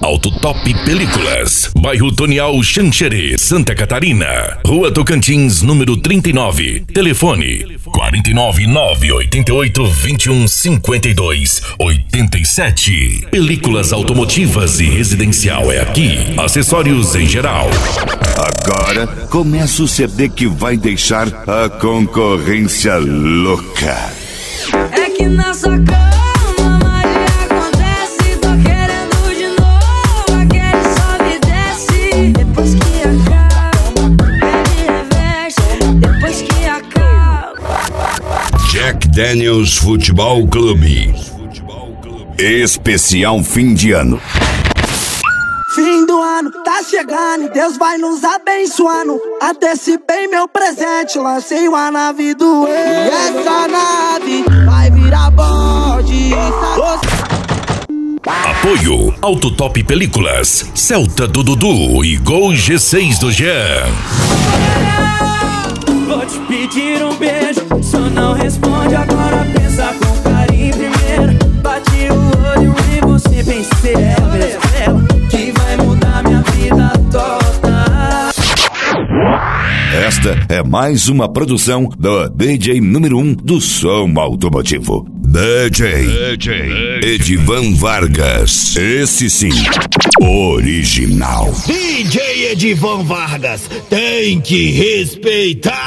Autotop Películas, bairro Tonial Xanxerê, Santa Catarina, Rua Tocantins, número 39, telefone 499-8821-52-87. Películas automotivas e residencial é aqui, acessórios em geral. Agora começa o CD que vai deixar a concorrência louca. É que na sua cama Maria acontece, tô querendo de novo, aquele sobe e desce. Depois que acaba, ele reveste, depois que acaba. Jack Daniels Futebol Clube. Especial fim de ano. Fim do ano tá chegando e Deus vai nos abençoando. Antecipei meu presente, lancei uma nave do E. E essa nave vai virar bonde. Apoio Autotop Películas, Celta do Dudu e Gol G6 do Jean. Vou te pedir um beijo, só não responde agora, pensa com carinho primeiro. Bati o olho em você, pensei, ela que vai mudar minha vida toda. Esta é mais uma produção do DJ número 1 do som automotivo. DJ Edivan Vargas. Esse sim, original. DJ Edivan Vargas tem que respeitar.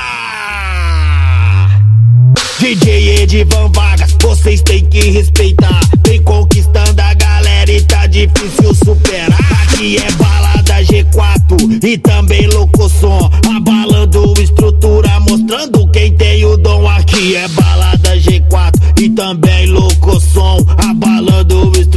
DJ Edivan Vargas, vocês têm que respeitar. Vem conquistando a galera e tá difícil superar. Aqui é balada G4 e também louco som, abalando estrutura, mostrando quem tem o dom. Aqui é balada G4 e também louco som, abalando estrutura.